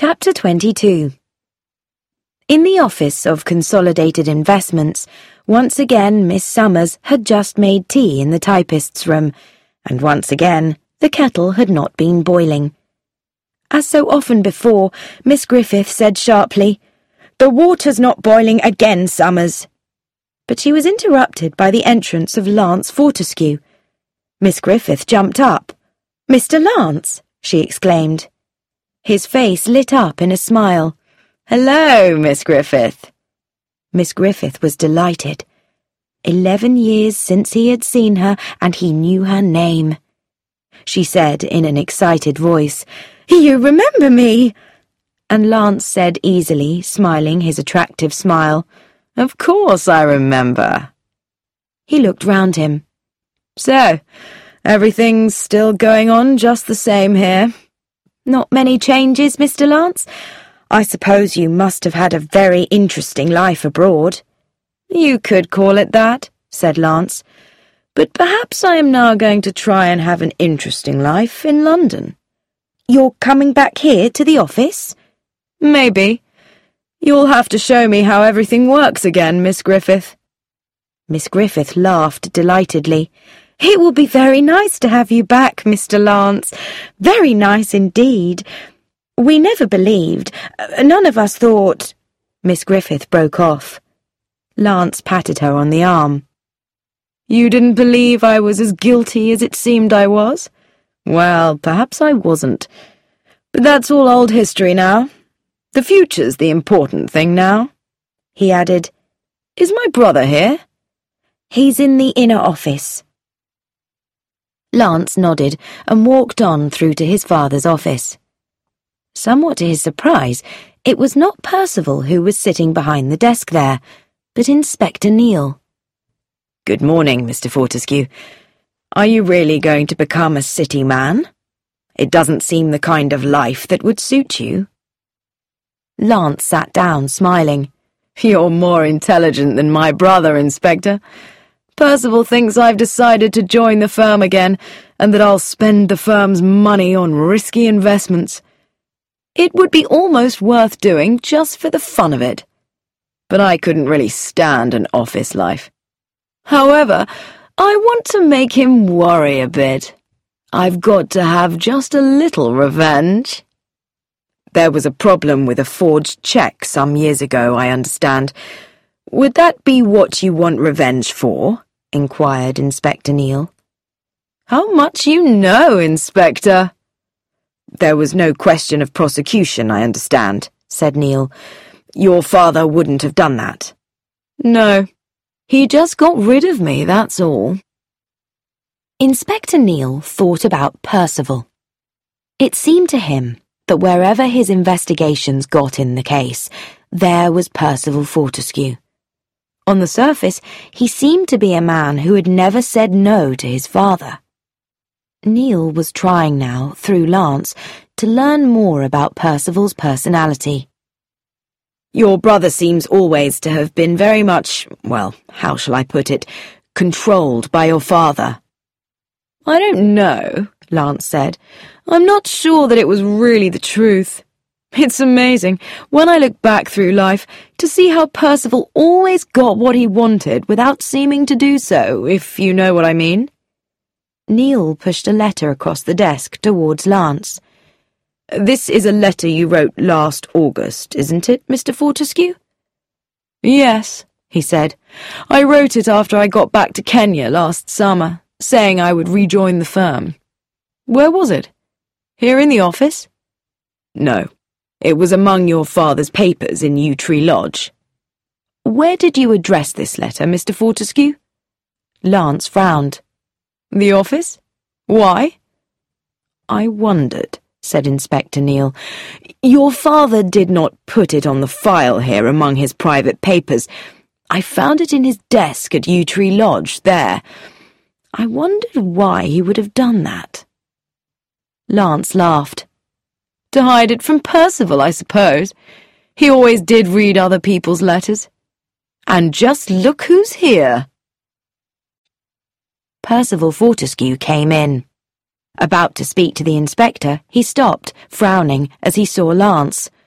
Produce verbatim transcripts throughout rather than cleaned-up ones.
Chapter twenty-two. In the office of Consolidated Investments, once again Miss Summers had just made tea in the typist's room, and once again the kettle had not been boiling. As so often before, Miss Griffith said sharply, "The water's not boiling again, Summers." But she was interrupted by the entrance of Lance Fortescue. Miss Griffith jumped up. "Mister Lance," she exclaimed. His face lit up in a smile. "Hello, Miss Griffith." Miss Griffith was delighted. Eleven years since he had seen her, and he knew her name. She said in an excited voice, "You remember me?" And Lance said easily, smiling his attractive smile, "Of course I remember." He looked round him. "So, everything's still going on just the same here?" "Not many changes, Mister Lance. I suppose you must have had a very interesting life abroad." "You could call it that," said Lance. "But perhaps I am now going to try and have an interesting life in London." "You're coming back here to the office?" "Maybe. You'll have to show me how everything works again, Miss Griffith." Miss Griffith laughed delightedly. "It will be very nice to have you back, Mister Lance. Very nice indeed. We never believed, none of us thought—" Miss Griffith broke off. Lance patted her on the arm. "You didn't believe I was as guilty as it seemed I was? Well, perhaps I wasn't. But that's all old history now. The future's the important thing now." He added, "Is my brother here?" "He's in the inner office." Lance nodded and walked on through to his father's office. Somewhat to his surprise, it was not Percival who was sitting behind the desk there, but Inspector Neal. "Good morning, Mister Fortescue. Are you really going to become a city man? It doesn't seem the kind of life that would suit you." Lance sat down, smiling. "You're more intelligent than my brother, Inspector. Percival thinks I've decided to join the firm again, and that I'll spend the firm's money on risky investments. It would be almost worth doing just for the fun of it. But I couldn't really stand an office life. However, I want to make him worry a bit. I've got to have just a little revenge." "There was a problem with a forged cheque some years ago, I understand. Would that be what you want revenge for?" inquired Inspector Neal. "How much you know, Inspector!" "There was no question of prosecution, I understand," said Neal. "Your father wouldn't have done that." "No. He just got rid of me, that's all." Inspector Neal thought about Percival. It seemed to him that wherever his investigations got in the case, there was Percival Fortescue. On the surface, he seemed to be a man who had never said no to his father. Neal was trying now, through Lance, to learn more about Percival's personality. "Your brother seems always to have been very much, well, how shall I put it, controlled by your father." "I don't know," Lance said. "I'm not sure that it was really the truth. It's amazing, when I look back through life, to see how Percival always got what he wanted without seeming to do so, if you know what I mean." Neal pushed a letter across the desk towards Lance. "This is a letter you wrote last August, isn't it, Mister Fortescue?" "Yes," he said. "I wrote it after I got back to Kenya last summer, saying I would rejoin the firm." "Where was it? Here in the office?" "No. It was among your father's papers in Yew Tree Lodge." "Where did you address this letter, Mister Fortescue?" Lance frowned. "The office? Why?" "I wondered," said Inspector Neal. "Your father did not put it on the file here among his private papers. I found it in his desk at Yew Tree Lodge, there. I wondered why he would have done that." Lance laughed. "To hide it from Percival, I suppose. He always did read other people's letters. And just look who's here." Percival Fortescue came in. About to speak to the inspector, he stopped, frowning, as he saw Lance.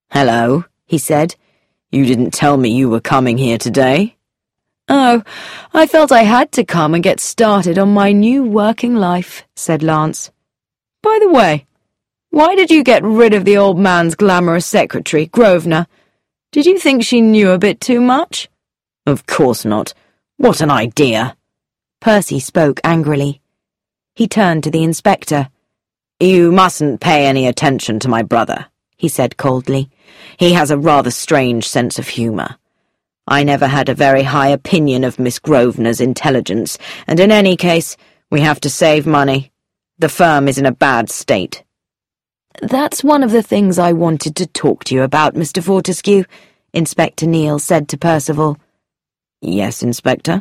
"Hello," he said. "You didn't tell me you were coming here today." "Oh, I felt I had to come and get started on my new working life," said Lance. "By the way, why did you get rid of the old man's glamorous secretary, Grosvenor? Did you think she knew a bit too much?" "Of course not. What an idea!" Percy spoke angrily. He turned to the inspector. "You mustn't pay any attention to my brother," he said coldly. "He has a rather strange sense of humour. I never had a very high opinion of Miss Grosvenor's intelligence, and in any case, we have to save money. The firm is in a bad state." "That's one of the things I wanted to talk to you about, Mister Fortescue," Inspector Neal said to Percival. "Yes, Inspector?"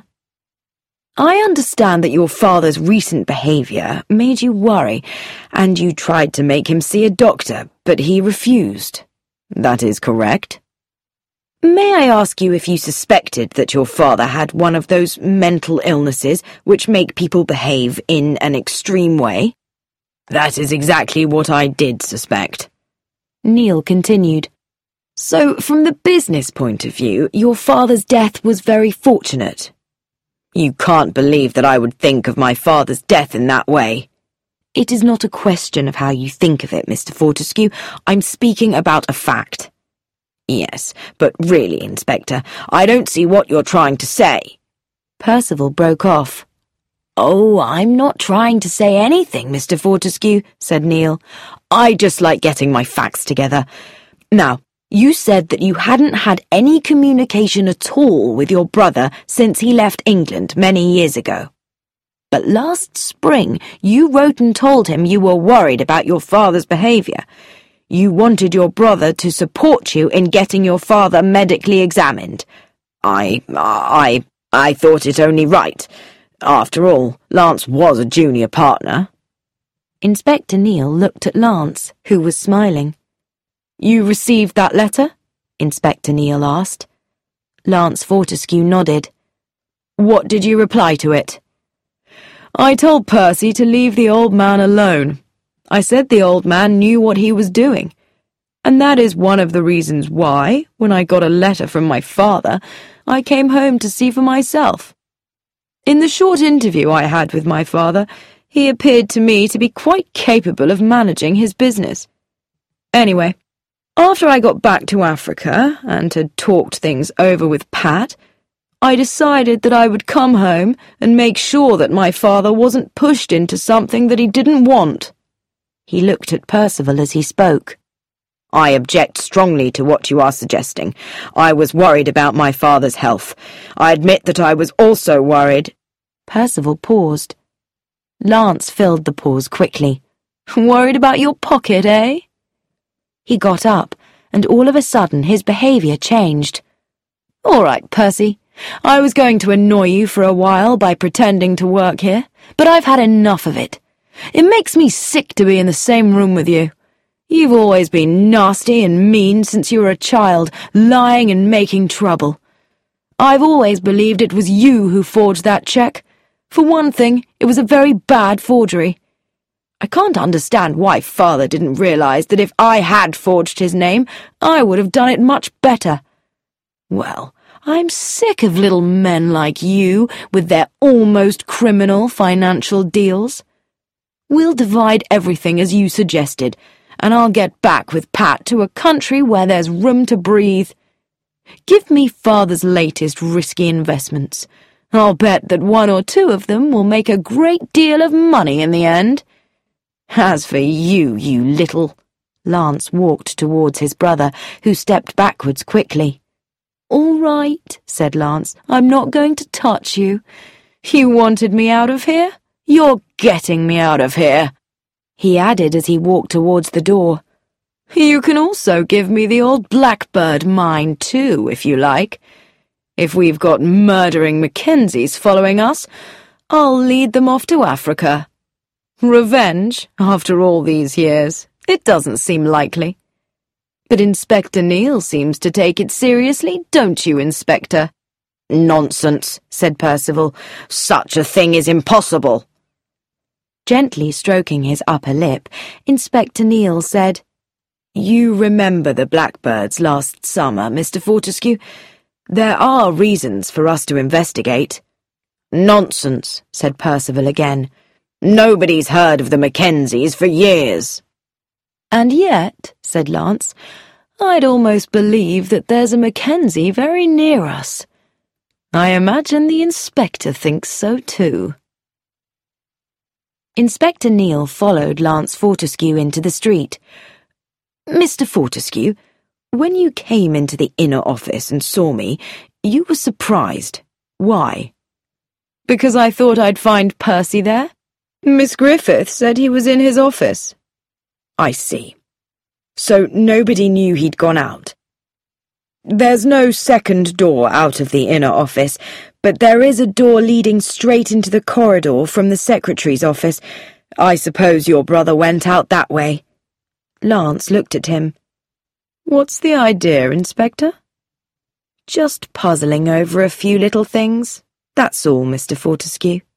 "I understand that your father's recent behaviour made you worry, and you tried to make him see a doctor, but he refused." "That is correct." "May I ask you if you suspected that your father had one of those mental illnesses which make people behave in an extreme way?" "That is exactly what I did suspect." Neal continued. "So, from the business point of view, your father's death was very fortunate?" "You can't believe that I would think of my father's death in that way." "It is not a question of how you think of it, Mister Fortescue. I'm speaking about a fact." "Yes, but really, Inspector, I don't see what you're trying to say." Percival broke off. "Oh, I'm not trying to say anything, Mister Fortescue," said Neal. "I just like getting my facts together. Now, you said that you hadn't had any communication at all with your brother since he left England many years ago. But last spring, you wrote and told him you were worried about your father's behaviour. You wanted your brother to support you in getting your father medically examined." I, I, I thought it only right. After all, Lance was a junior partner." Inspector Neal looked at Lance, who was smiling. "You received that letter?" Inspector Neal asked. Lance Fortescue nodded. "What did you reply to it?" "I told Percy to leave the old man alone. I said the old man knew what he was doing, and that is one of the reasons why, when I got a letter from my father, I came home to see for myself. In the short interview I had with my father, he appeared to me to be quite capable of managing his business. Anyway, after I got back to Africa and had talked things over with Pat, I decided that I would come home and make sure that my father wasn't pushed into something that he didn't want." He looked at Percival as he spoke. "I object strongly to what you are suggesting. I was worried about my father's health. I admit that I was also worried." Percival paused. Lance filled the pause quickly. "Worried about your pocket, eh?" He got up, and all of a sudden his behaviour changed. "All right, Percy. I was going to annoy you for a while by pretending to work here, but I've had enough of it. It makes me sick to be in the same room with you. You've always been nasty and mean since you were a child, lying and making trouble. I've always believed it was you who forged that cheque. For one thing, it was a very bad forgery. I can't understand why Father didn't realise that if I had forged his name, I would have done it much better. Well, I'm sick of little men like you with their almost criminal financial deals. We'll divide everything as you suggested, and I'll get back with Pat to a country where there's room to breathe. Give me Father's latest risky investments. I'll bet that one or two of them will make a great deal of money in the end. As for you, you little—" Lance walked towards his brother, who stepped backwards quickly. "All right," said Lance, "I'm not going to touch you. You wanted me out of here? You're getting me out of here," he added as he walked towards the door. "You can also give me the old Blackbird mine, too, if you like. If we've got murdering Mackenzies following us, I'll lead them off to Africa. Revenge, after all these years, it doesn't seem likely. But Inspector Neal seems to take it seriously, don't you, Inspector?" "Nonsense," said Percival. "Such a thing is impossible." Gently stroking his upper lip, Inspector Neal said, You remember the blackbirds last summer, Mister Fortescue? There are reasons for us to investigate. Nonsense, said Percival again. Nobody's heard of the Mackenzies for years. And yet, said Lance, I'd almost believe that there's a Mackenzie very near us. I imagine the inspector thinks so too. Inspector Neal followed Lance Fortescue into the street. Mister Fortescue, when you came into the inner office and saw me, you were surprised. Why? Because I thought I'd find Percy there. Miss Griffith said he was in his office. I see. So nobody knew he'd gone out. There's no second door out of the inner office, but there is a door leading straight into the corridor from the secretary's office. I suppose your brother went out that way. Lance looked at him. What's the idea, Inspector? Just puzzling over a few little things. That's all, Mister Fortescue.